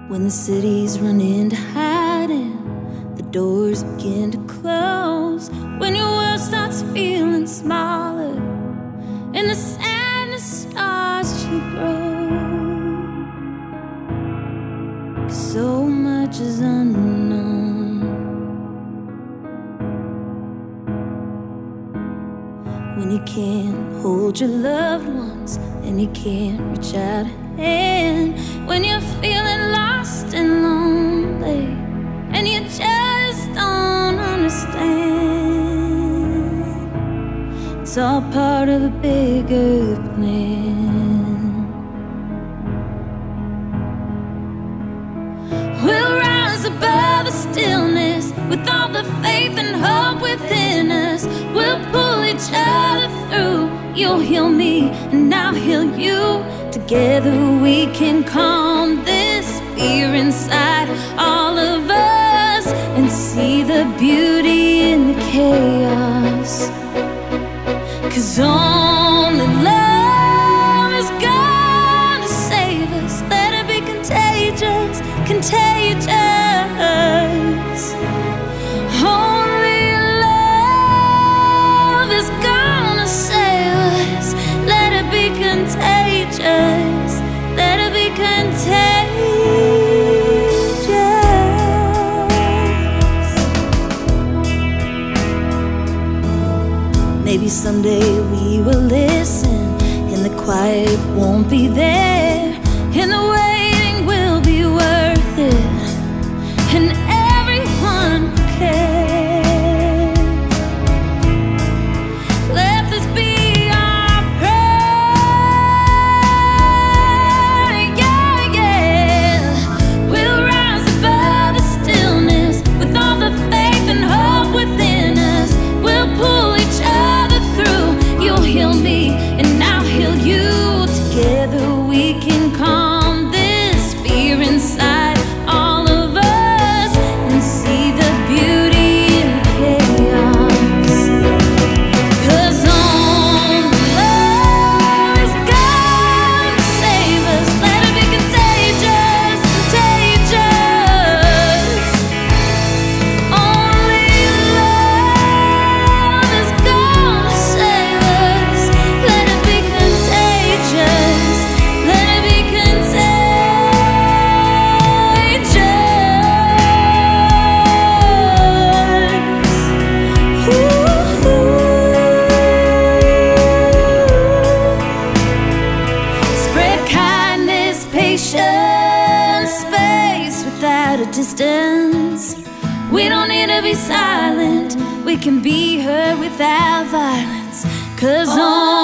When the cities run into hiding, the doors begin to close. When your world starts feeling smaller and the sadness starts to grow, 'cause so much is unknown. When you can't hold your loved ones and you can't reach out a hand, when you're feeling lost and lonely and you just don't understand, it's all part of a bigger plan. We'll rise above the stillness with all the faith and hope within us. We'll pull each other through. You'll heal me and I'll heal you. Together we can calm this fear inside all of us and see the beauty in the chaos. 'Cause only love is gonna save us. Let it be contagious, contagious. Only love is gonna save us. Let it be contagious. Let it be contagious. Maybe someday we will listen, and the quiet won't be there, and the waiting will be worth it, and everyone will care. Let this be our prayer, yeah, yeah. We'll rise above the stillness with all the faith and hope within us. We'll pull each other through. You'll heal me and I'll heal you. Together we can calm this fear inside all of us and see the beauty in the chaos. 'Cause only love is gonna save us. Let it be contagious, contagious. Only love is gonna save us. Let it be contagious. Let it be contagious. Ooh. Spread kindness, patience, space without a distance. We don't need to be silent. We can be heard without violence. 'Cause